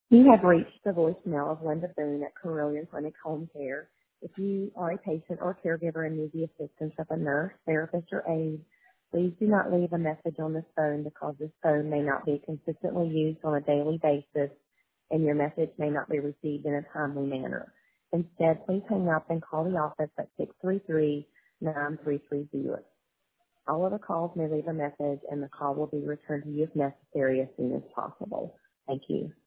You have reached the voicemail of Linda Boone at Carilion Clinic Home Care. If you are a patient or caregiver and need the assistance of a nurse, therapist, or aide, please do not leave a message on this phone because this phone may not be consistently used on a daily basis and your message may not be received in a timely manner. Instead, please hang up and call the office at 633-9330. All other calls may leave a message and the call will be returned to you if necessary as soon as possible. Thank you.